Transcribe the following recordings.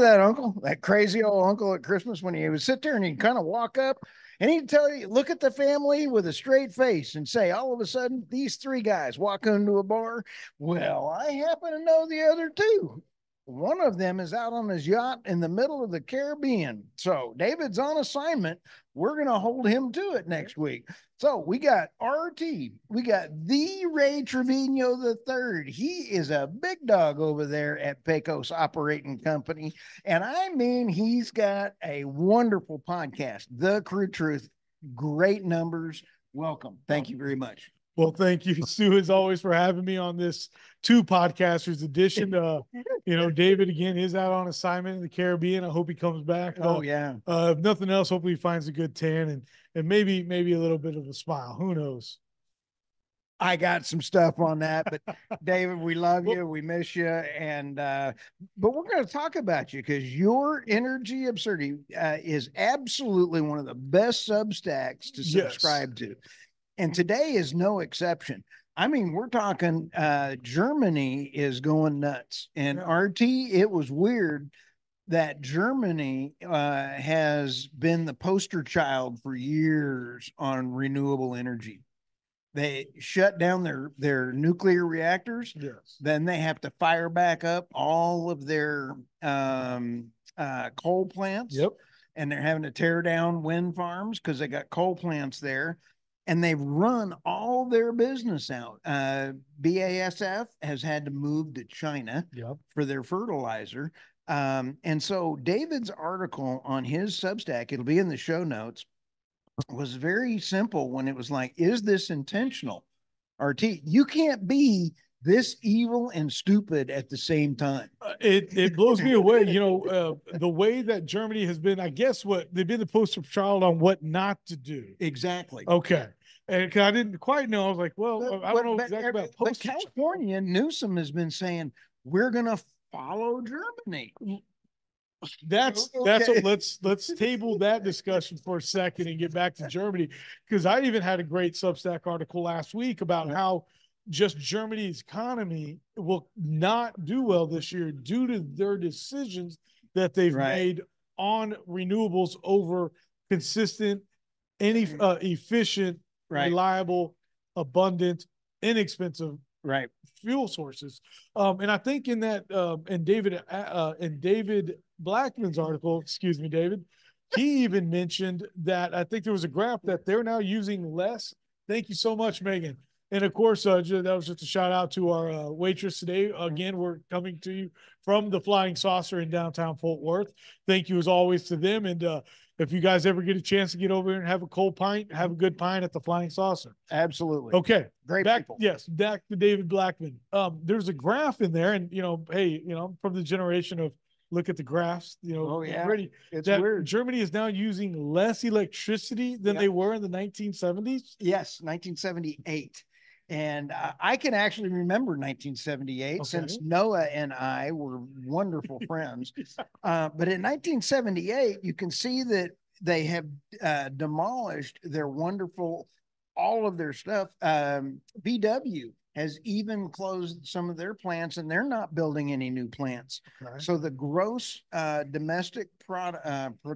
that uncle, that crazy old uncle at Christmas when he would sit there and he'd kind of walk up and he'd tell you, look at the family with a straight face and say, all of a sudden, these three guys walk into a bar. Well, I happen to know the other two. One of them is out on his yacht in the middle of the Caribbean. So David's on assignment. We're going to hold him to it next week. So we got RT. We got the Ray Trevino the third. He is a big dog over there at Pecos Operating Company. And I mean, he's got a wonderful podcast, The Crude Truth. Great numbers. Welcome. Thank you very much. Well, thank you, Sue, as always, for having me on this two podcasters edition. David, again, is out on assignment in the Caribbean. I hope he comes back. Oh, yeah. If nothing else, hopefully he finds a good tan and maybe a little bit of a smile. Who knows? I got some stuff on that, but David, we love you. We miss you. And, but we're going to talk about you because your Energy Absurdity is absolutely one of the best Substacks to subscribe to. And today is no exception. I mean, we're talking Germany is going nuts. And RT, it was weird that Germany has been the poster child for years on renewable energy. They shut down their nuclear reactors. Yes. Then they have to fire back up all of their coal plants. Yep. And they're having to tear down wind farms because they got coal plants there. And they've run all their business out. BASF has had to move to China for their fertilizer. And so David's article on his Substack, it'll be in the show notes, was very simple when it was like, is this intentional? RT, you can't be this evil and stupid at the same time. It blows me away. The way that Germany has been, I guess they've been the poster child on what not to do. Exactly. Okay. And I didn't quite know. I was like, well, I don't know exactly about poster. But California, Newsom has been saying, we're going to follow Germany. That's what, let's table that discussion for a second and get back to Germany, because I even had a great Substack article last week about how just Germany's economy will not do well this year due to their decisions that they've made on renewables over consistent, efficient, reliable, abundant, inexpensive fuel sources. And I think in that in David Blackman's article, excuse me, David, he even mentioned that I think there was a graph that they're now using less. Thank you so much, Megan. And of course, that was just a shout out to our waitress today. Again, we're coming to you from the Flying Saucer in downtown Fort Worth. Thank you as always to them. And if you guys ever get a chance to get over here and have a cold pint, have a good pint at the Flying Saucer. Absolutely. Okay. Great people. Yes. Back to David Blackman. There's a graph in there, and hey, from the generation of look at the graphs, already it's weird. Germany is now using less electricity than they were in the 1970s. Yes, 1978. And I can actually remember 1978 since Noah and I were wonderful friends. But in 1978, you can see that they have demolished their all of their stuff. VW has even closed some of their plants, and they're not building any new plants. So the gross domestic product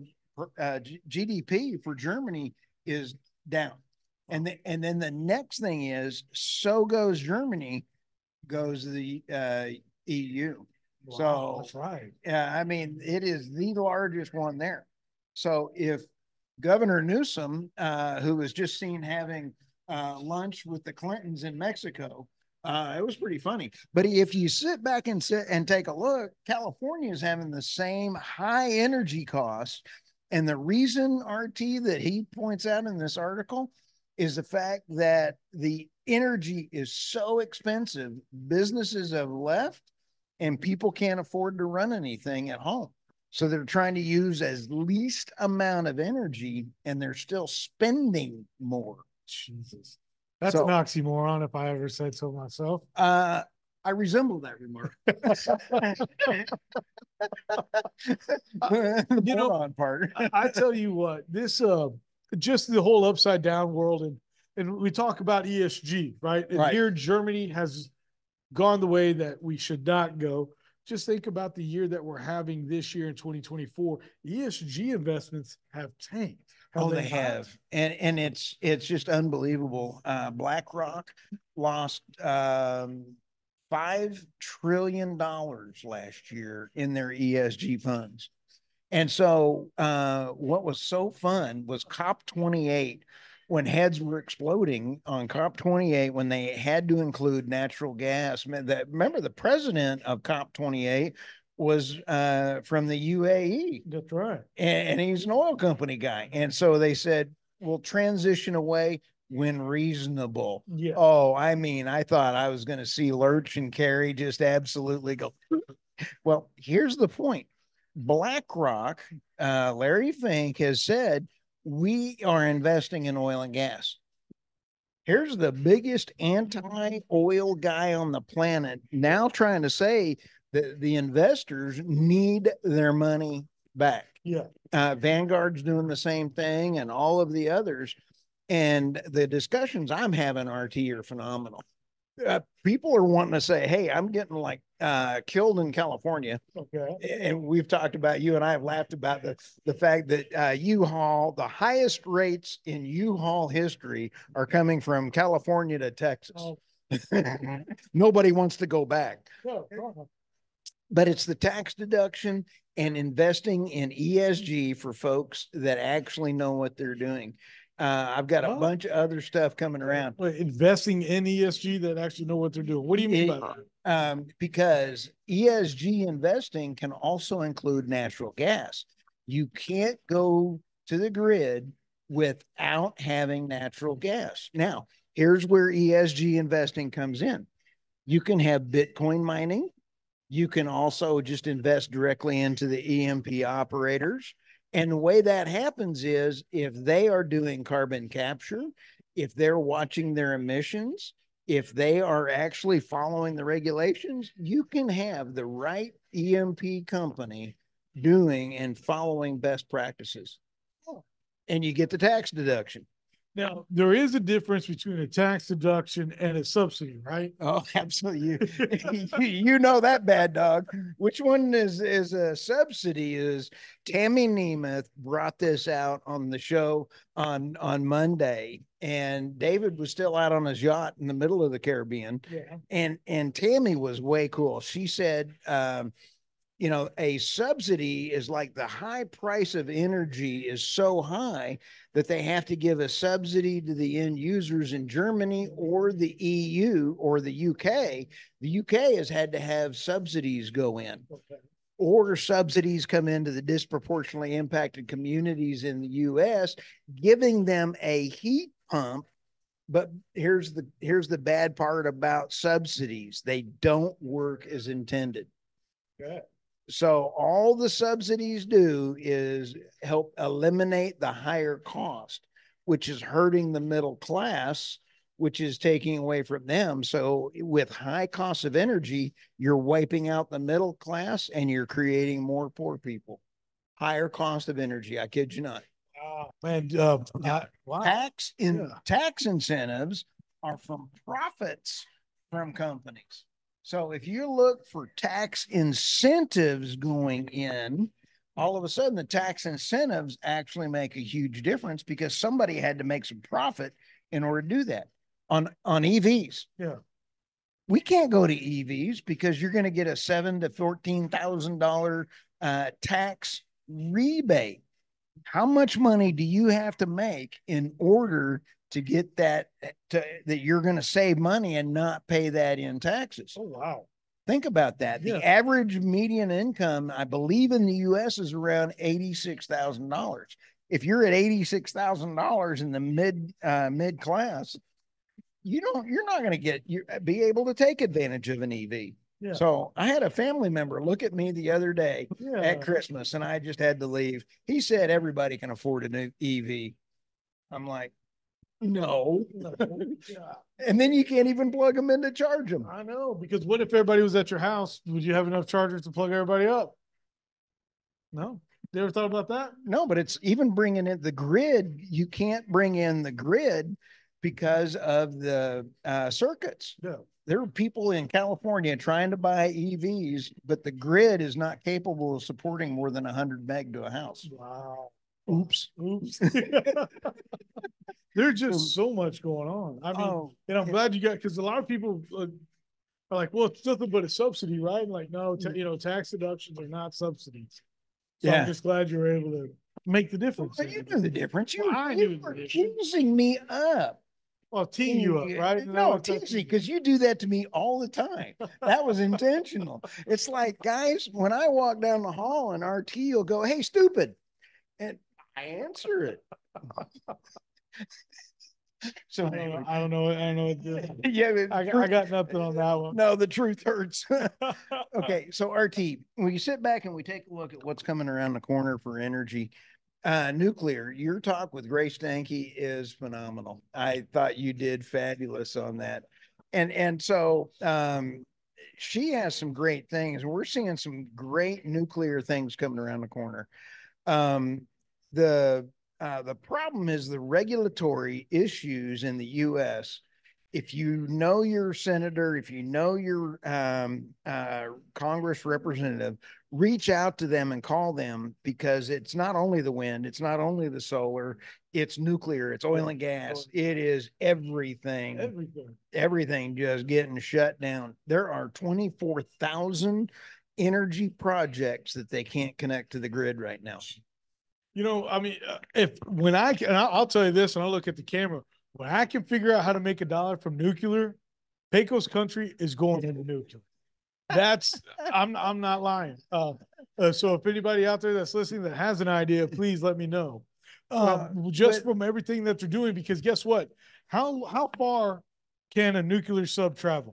GDP for Germany is down. And then the next thing is, so goes Germany, goes the EU. Wow, so that's right. I mean, it is the largest one there. So if Governor Newsom, who was just seen having lunch with the Clintons in Mexico, it was pretty funny. But if you sit back and take a look, California is having the same high energy costs. And the reason, RT, that he points out in this article is the fact that the energy is so expensive, businesses have left and people can't afford to run anything at home. So they're trying to use as least amount of energy, and they're still spending more. Jesus. That's an oxymoron if I ever said so myself. I resemble that remark. I tell you what, this just the whole upside down world, and we talk about ESG, right? And here Germany has gone the way that we should not go just think about the year that we're having this year in 2024. ESG investments have tanked. They have. And it's just unbelievable. BlackRock lost $5 trillion last year in their ESG funds. And so what was so fun was COP28, when heads were exploding on COP28, when they had to include natural gas. Remember, the president of COP28 was from the UAE. That's right. And he's an oil company guy. And so they said, we'll transition away when reasonable. Yeah. Oh, I mean, I thought I was going to see Lurch and Kerry just absolutely go. Well, here's the point. BlackRock, Larry Fink has said, we are investing in oil and gas. Here's the biggest anti-oil guy on the planet now trying to say that the investors need their money back. Yeah. Vanguard's doing the same thing, and all of the others. And the discussions I'm having, RT, are phenomenal. People are wanting to say, hey, I'm getting like killed in California. Okay. And we've talked about, you and I have laughed about the fact that U-Haul, the highest rates in U-Haul history are coming from California to Texas. Oh. Nobody wants to go back. But it's the tax deduction and investing in ESG for folks that actually know what they're doing. I've got a bunch of other stuff coming around. Wait, investing in ESG that actually know what they're doing. What do you mean by that? Because ESG investing can also include natural gas. You can't go to the grid without having natural gas. Now, here's where ESG investing comes in. You can have Bitcoin mining. You can also just invest directly into the EMP operators. And the way that happens is if they are doing carbon capture, if they're watching their emissions, if they are actually following the regulations, you can have the right EMP company doing and following best practices. And you get the tax deduction. Now, there is a difference between a tax deduction and a subsidy, right? Oh, absolutely. You know that, bad dog. Which one is a subsidy? Is Tammy Nemeth brought this out on the show on Monday, and David was still out on his yacht in the middle of the Caribbean. Yeah. And Tammy was way cool. She said, you know, a subsidy is like the high price of energy is so high that they have to give a subsidy to the end users in Germany or the EU or the UK. The UK has had to have subsidies go in. Okay. Or subsidies come into the disproportionately impacted communities in the US, giving them a heat pump. But here's the bad part about subsidies. They don't work as intended. Okay. So all the subsidies do is help eliminate the higher cost, which is hurting the middle class, which is taking away from them. So with high costs of energy, you're wiping out the middle class and you're creating more poor people. Higher cost of energy. I kid you not. Man, wow. Tax incentives are from profits from companies. So if you look for tax incentives going in, all of a sudden the tax incentives actually make a huge difference because somebody had to make some profit in order to do that. On EVs. Yeah. We can't go to EVs because you're going to get a $7,000 to $14,000 tax rebate. How much money do you have to make in order to get that you're going to save money and not pay that in taxes? Oh, wow. Think about that. Yeah. The average median income, I believe in the US, is around $86,000. If you're at $86,000 in the mid class, you're not going to be able to take advantage of an EV. Yeah. So I had a family member look at me the other day at Christmas, and I just had to leave. He said everybody can afford a new EV. I'm like, no. And then you can't even plug them in to charge them. I know, because what if everybody was at your house? Would you have enough chargers to plug everybody up? No. You ever thought about that? No, but it's even bringing in the grid. You can't bring in the grid because of the circuits. Yeah. there are people in California trying to buy EVs, but the grid is not capable of supporting more than 100 meg to a house. Wow. Oops. There's just so much going on. I mean, and I'm glad you got, because a lot of people are like, well, it's nothing but a subsidy, right? And like, no, tax deductions are not subsidies. So I'm just glad you're able to make the difference. Well, you knew the difference. You were the teasing me up. Well, teeing you up, right? No, teasing, because you do that to me all the time. That was intentional. It's like, guys, when I walk down the hall and RT will go, "Hey, stupid," and I answer it. So anyway. I don't know. Yeah, I got nothing on that one. No, the truth hurts. Okay, so RT, when you sit back and we take a look at what's coming around the corner for energy, nuclear, your talk with Grace Stanke is phenomenal. I thought you did fabulous on that. And so she has some great things. We're seeing some great nuclear things coming around the corner. The problem is the regulatory issues in the U.S. If you know your senator, if you know your Congress representative, reach out to them and call them, because it's not only the wind, it's not only the solar, it's nuclear, it's oil and gas, it is everything. Everything just getting shut down. There are 24,000 energy projects that they can't connect to the grid right now. I mean, I'll tell you this, and I'll look at the camera. When I can figure out how to make $1 from nuclear, Pecos country is going into nuclear. I'm not lying. So if anybody out there that's listening that has an idea, please let me know. From everything that they're doing, because guess what? How far can a nuclear sub travel?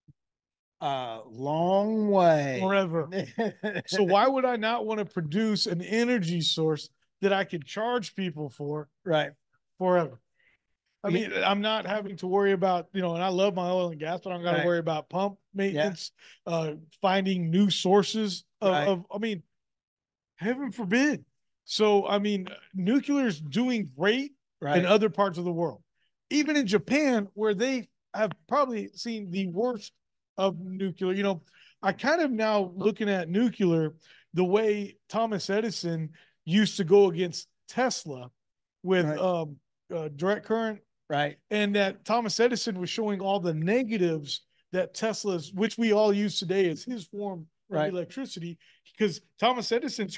Long way. Forever. So why would I not want to produce an energy source that I could charge people for? Right. Forever. I mean, I'm not having to worry about, and I love my oil and gas, but I don't got to worry about pump maintenance, finding new sources of, I mean, heaven forbid. So, I mean, nuclear is doing great in other parts of the world. Even in Japan, where they have probably seen the worst of nuclear. I kind of now looking at nuclear the way Thomas Edison used to go against Tesla with direct current. Right. And that Thomas Edison was showing all the negatives that Tesla's, which we all use today as his form of electricity, because Thomas Edison's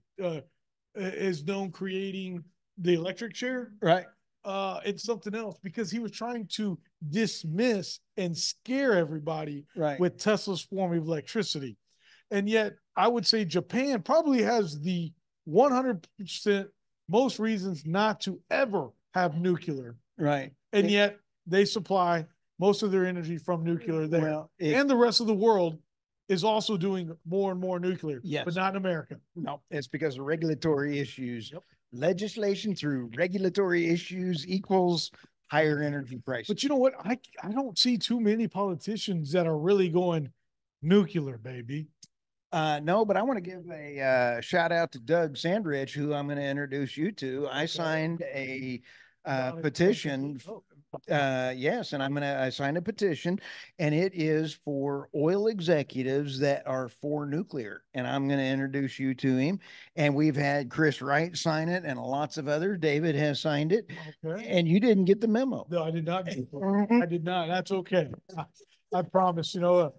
is known creating the electric chair. Right. It's something else, because he was trying to dismiss and scare everybody with Tesla's form of electricity. And yet I would say Japan probably has the 100% most reasons not to ever have nuclear. Right. And yet they supply most of their energy from nuclear there. And the rest of the world is also doing more and more nuclear, but not in America. No, it's because of regulatory issues. Legislation through regulatory issues equals higher energy prices. But you know what? I don't see too many politicians that are really going nuclear, baby. No, but I want to give a shout out to Doug Sandridge, who I'm going to introduce you to. I signed a petition. Yes, and I signed a petition, and it is for oil executives that are for nuclear, and I'm going to introduce you to him. And we've had Chris Wright sign it, and lots of others. David has signed it, and you didn't get the memo. No, I did not. I did not. That's okay. I promise.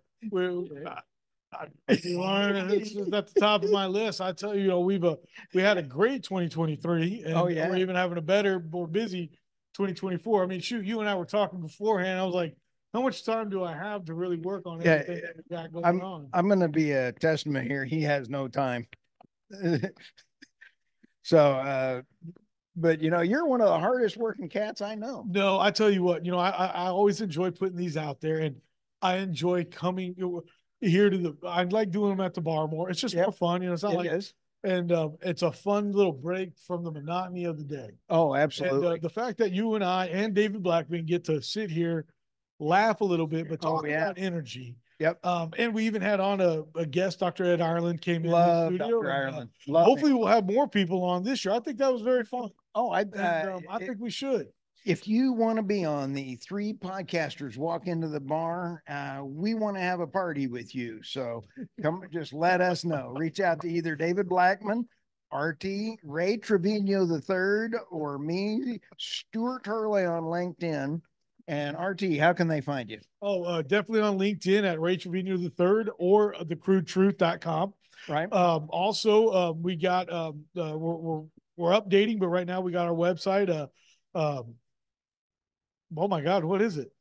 It's at the top of my list. I tell you, we had a great 2023, and we're even having a better, more busy 2024. I mean, shoot, you and I were talking beforehand. I was like, how much time do I have to really work on everything that we got going on? I'm going to be a testament here. He has no time. So, but you're one of the hardest working cats I know. No, I tell you what, I always enjoy putting these out there, and I enjoy coming here I like doing them at the bar more. It's just more fun. It's not and it's a fun little break from the monotony of the day. Oh, absolutely. And the fact that you and I and David Blackman get to sit here, laugh a little bit, but talk about energy. Yep. And we even had on a guest, Dr. Ed Ireland, came in the studio. Dr. Ireland. Hopefully we'll have more people on this year. I think that was very fun. Oh, I think we should. if you want to be on the Three Podcasters Walk Into the Bar, we want to have a party with you. So come, just let us know. Reach out to either David Blackman, RT, Ray Trevino III, or me, Stuart Hurley on LinkedIn. And RT, how can they find you? Oh, definitely on LinkedIn at Ray Trevino III or thecrudetruth.com. Right. Also, we got we're updating, but right now we got our website. Oh my God, what is it?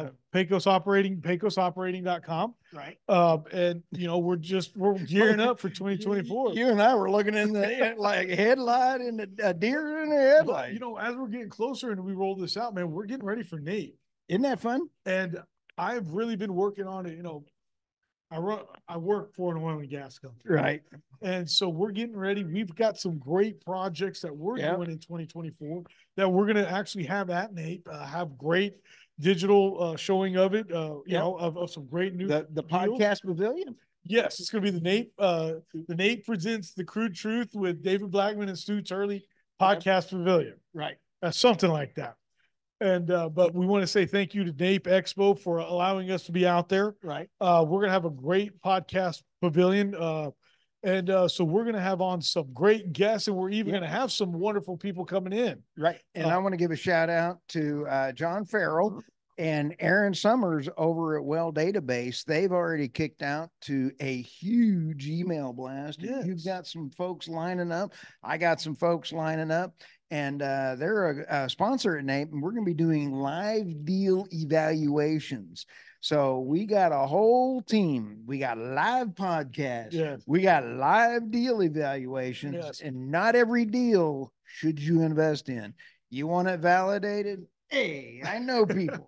Pecosoperating.com. Right. And we're gearing up for 2024. You and I were looking in the like headlight and a deer in the headlight. As we're getting closer and we roll this out, man, we're getting ready for NAPE. Isn't that fun? And I've really been working on it. I work for an oil and gas company. Right. And so we're getting ready. We've got some great projects that we're doing in 2024 that we're going to actually have at NAPE, have great digital showing of it, of some great new the podcast pavilion. Yes, it's going to be the NAPE. The NAPE presents The Crude Truth with David Blackman and Stu Turley podcast pavilion. Right. Something like that. And but we want to say thank you to NAPE Expo for allowing us to be out there. Right. We're going to have a great podcast pavilion. And so we're going to have on some great guests, and we're even going to have some wonderful people coming in. Right. And I want to give a shout out to John Farrell and Aaron Summers over at Well Database. They've already kicked out to a huge email blast. Yes. You've got some folks lining up. I got some folks lining up. And they're a sponsor at NAPE, and we're going to be doing live deal evaluations. So we got a whole team. We got live podcasts. Yes. We got live deal evaluations. Yes. And not every deal should you invest in. You want it validated? Hey, I know people.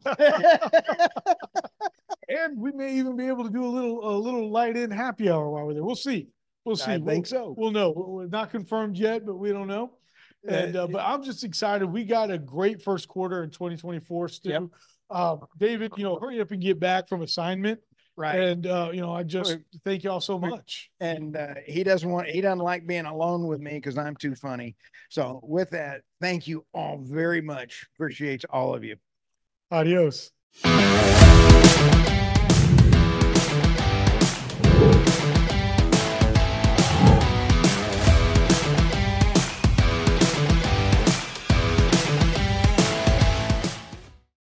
And we may even be able to do a little light in happy hour while we're there. We'll see. I think so. We'll know. We're not confirmed yet, but we don't know. And but I'm just excited. We got a great first quarter in 2024, Stu. Yep. David, hurry up and get back from assignment. Right. And I just thank y'all so much. And he doesn't like being alone with me because I'm too funny. So with that, thank you all very much. Appreciate all of you. Adios.